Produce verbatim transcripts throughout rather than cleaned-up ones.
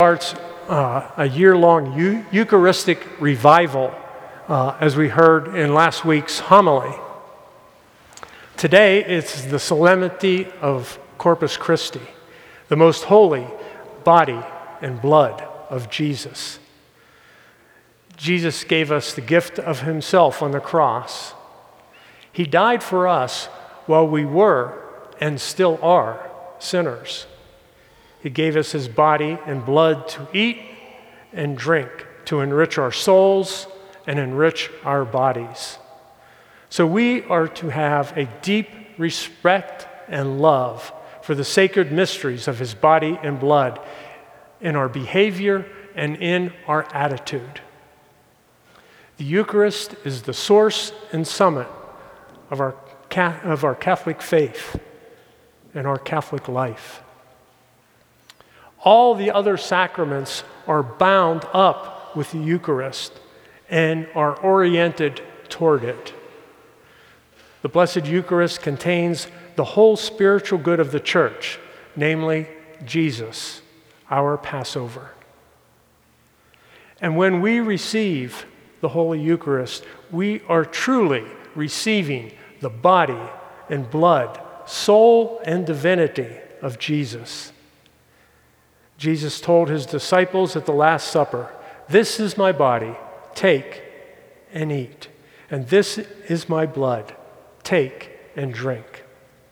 Starts uh, a year-long eu- Eucharistic revival, uh, as we heard in last week's homily. Today, it's the solemnity of Corpus Christi, the most holy body and blood of Jesus. Jesus gave us the gift of himself on the cross. He died for us while we were and still are sinners. He gave us his body and blood to eat and drink, to enrich our souls and enrich our bodies. So we are to have a deep respect and love for the sacred mysteries of his body and blood in our behavior and in our attitude. The Eucharist is the source and summit of our, of our Catholic faith and our Catholic life. All the other sacraments are bound up with the Eucharist and are oriented toward it. The Blessed Eucharist contains the whole spiritual good of the Church, namely Jesus, our Passover. And when we receive the Holy Eucharist, we are truly receiving the body and blood, soul and divinity of Jesus. Jesus told his disciples at the Last Supper, "This is my body, take and eat. And this is my blood, take and drink."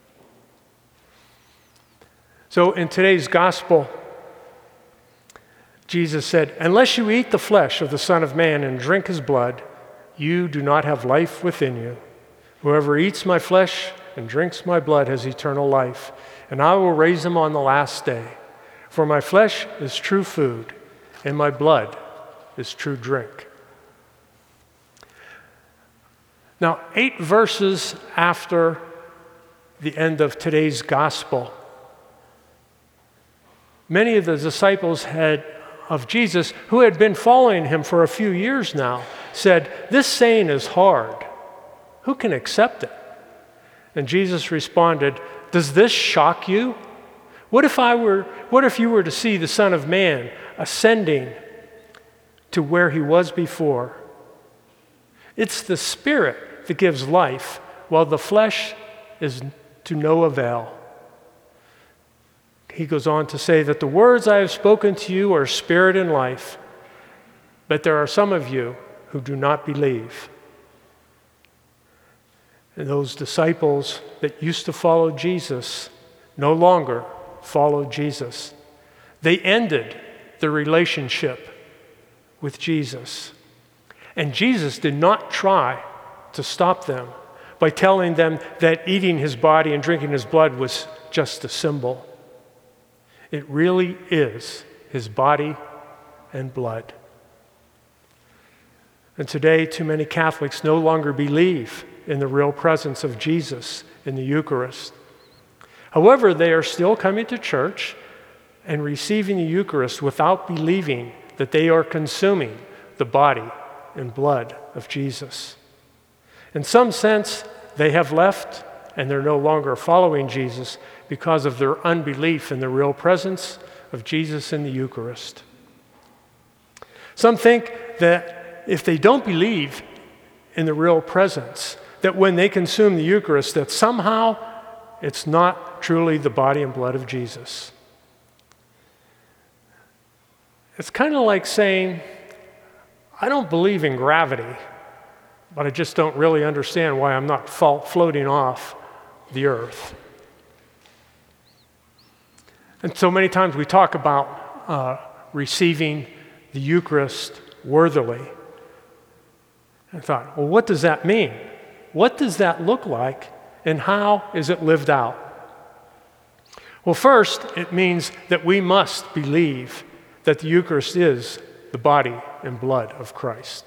So in today's gospel, Jesus said, "Unless you eat the flesh of the Son of Man and drink his blood, you do not have life within you. Whoever eats my flesh and drinks my blood has eternal life, and I will raise him on the last day. For my flesh is true food, and my blood is true drink." Now, eight verses after the end of today's gospel, many of the disciples had of Jesus, who had been following him for a few years now, said, "This saying is hard. Who can accept it?" And Jesus responded, "Does this shock you? What if I were, what if you were to see the Son of Man ascending to where he was before? It's the Spirit that gives life, while the flesh is to no avail." He goes on to say that the words I have spoken to you are spirit and life, but there are some of you who do not believe. And those disciples that used to follow Jesus no longer follow Jesus. They ended the relationship with Jesus. And Jesus did not try to stop them by telling them that eating his body and drinking his blood was just a symbol. It really is his body and blood. And today, too many Catholics no longer believe in the real presence of Jesus in the Eucharist. However, they are still coming to church and receiving the Eucharist without believing that they are consuming the body and blood of Jesus. In some sense, they have left and they're no longer following Jesus because of their unbelief in the real presence of Jesus in the Eucharist. Some think that if they don't believe in the real presence, that when they consume the Eucharist, that somehow it's not truly the body and blood of Jesus. It's kind of like saying, I don't believe in gravity, but I just don't really understand why I'm not fo- floating off the earth. And so many times we talk about uh, receiving the Eucharist worthily. I thought, well, what does that mean? What does that look like? And how is it lived out? Well, first, it means that we must believe that the Eucharist is the body and blood of Christ.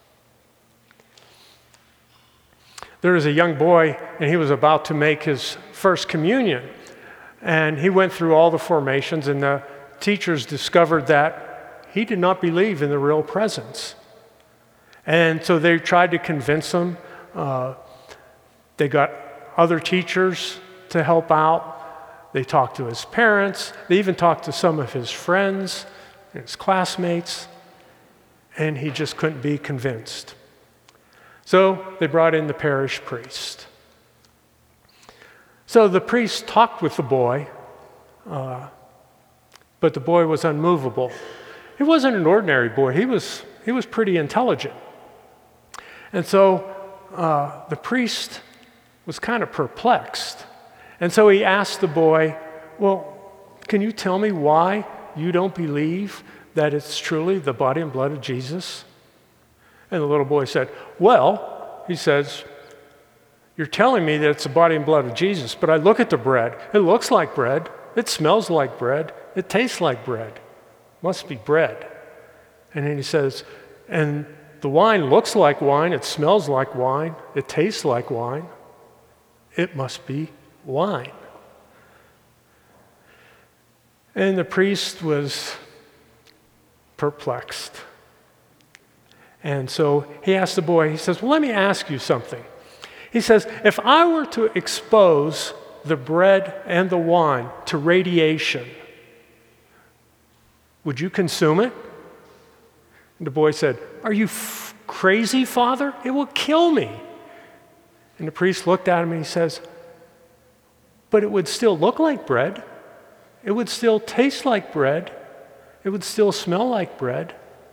There was a young boy, and he was about to make his first communion. And he went through all the formations, and the teachers discovered that he did not believe in the real presence. And so they tried to convince him. Uh, they got other teachers to help out. They talked to his parents. They even talked to some of his friends and his classmates, and he just couldn't be convinced. So they brought in the parish priest. So the priest talked with the boy, uh, but the boy was unmovable. He wasn't an ordinary boy. He was, he was pretty intelligent. And so uh, the priest was kind of perplexed. And so he asked the boy, well, can you tell me why you don't believe that it's truly the body and blood of Jesus? And the little boy said, well, he says, you're telling me that it's the body and blood of Jesus, but I look at the bread. It looks like bread. It smells like bread. It tastes like bread. Must be bread. And then he says, and the wine looks like wine. It smells like wine. It tastes like wine. It must be wine. And the priest was perplexed. And so he asked the boy, he says, well, let me ask you something. He says, if I were to expose the bread and the wine to radiation, would you consume it? And the boy said, are you f- crazy, Father? It will kill me. And the priest looked at him and he says, but it would still look like bread. It would still taste like bread. It would still smell like bread.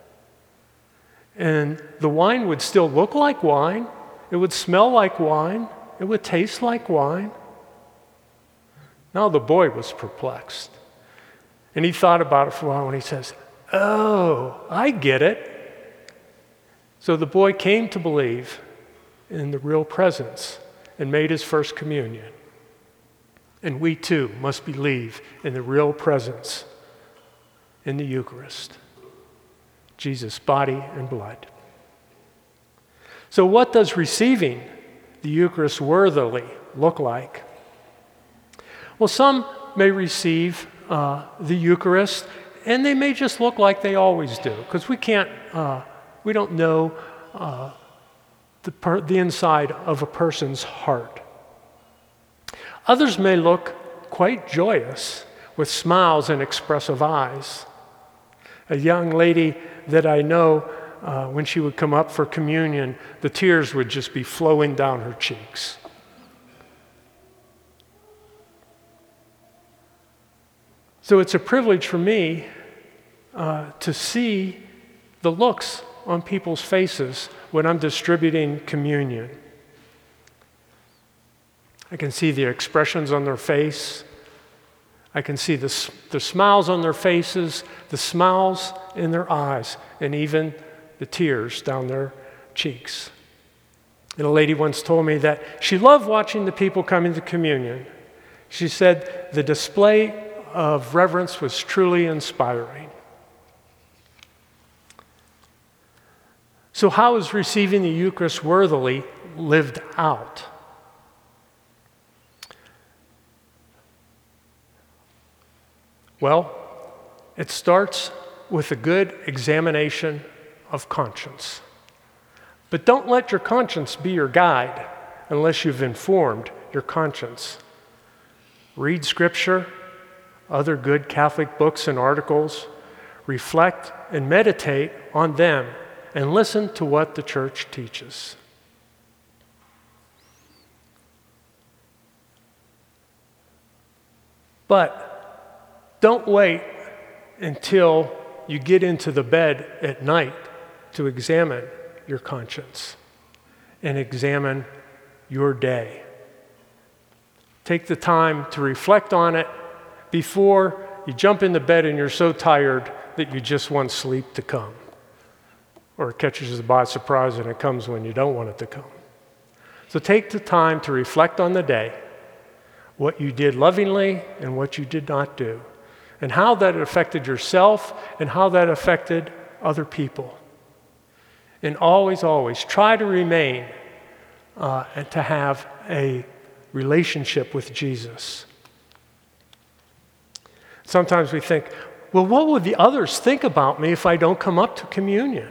And the wine would still look like wine. It would smell like wine. It would taste like wine. Now the boy was perplexed. And he thought about it for a while and he says, oh, I get it. So the boy came to believe in the real presence and made his first communion. And we too must believe in the real presence in the Eucharist, Jesus' body and blood. So what does receiving the Eucharist worthily look like? Well, some may receive uh, the Eucharist and they may just look like they always do, because we can't, uh, we don't know uh, the, per- the inside of a person's heart. Others may look quite joyous with smiles and expressive eyes. A young lady that I know, uh, when she would come up for communion, the tears would just be flowing down her cheeks. So it's a privilege for me uh, to see the looks on people's faces when I'm distributing communion. I can see the expressions on their face. I can see the, the smiles on their faces, the smiles in their eyes, and even the tears down their cheeks. And a lady once told me that she loved watching the people coming to communion. She said the display of reverence was truly inspiring. So how is receiving the Eucharist worthily lived out? Well, it starts with a good examination of conscience. But don't let your conscience be your guide unless you've informed your conscience. Read Scripture, other good Catholic books and articles, reflect and meditate on them, and listen to what the Church teaches. But don't wait until you get into the bed at night to examine your conscience and examine your day. Take the time to reflect on it before you jump into bed and you're so tired that you just want sleep to come. Or it catches you by surprise and it comes when you don't want it to come. So take the time to reflect on the day, what you did lovingly and what you did not do, and how that affected yourself and how that affected other people. And always, always try to remain uh, and to have a relationship with Jesus. Sometimes we think, well, what would the others think about me if I don't come up to communion?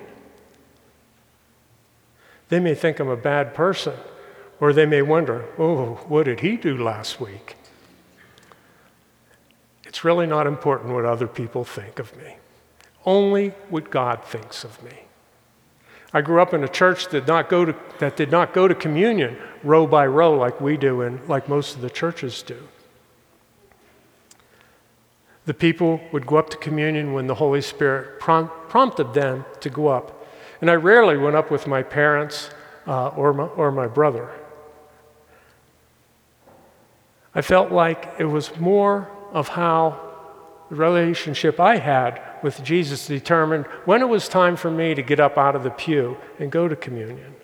They may think I'm a bad person, or they may wonder, oh, what did he do last week? It's really not important what other people think of me. only what God thinks of me. I grew up in a church that did not go to, that did not go to communion row by row like we do and like most of the churches do. The people would go up to communion when the Holy Spirit prom- prompted them to go up. And I rarely went up with my parents uh, or, my, or my brother. I felt like it was more of how the relationship I had with Jesus determined when it was time for me to get up out of the pew and go to communion.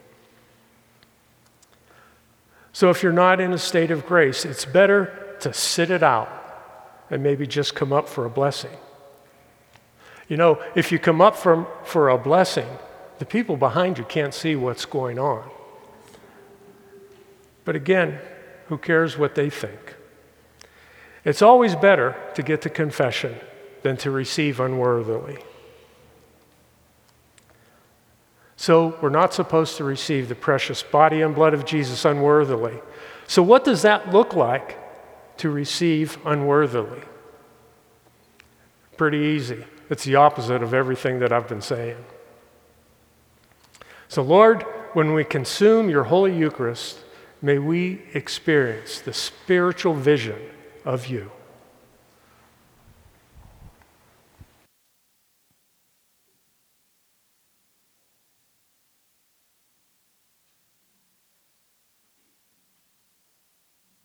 So if you're not in a state of grace, it's better to sit it out and maybe just come up for a blessing. You know, if you come up from, for a blessing, the people behind you can't see what's going on. But again, who cares what they think? It's always better to get to confession than to receive unworthily. So we're not supposed to receive the precious body and blood of Jesus unworthily. So what does that look like to receive unworthily? Pretty easy. It's the opposite of everything that I've been saying. So Lord, when we consume your Holy Eucharist, may we experience the spiritual vision of you.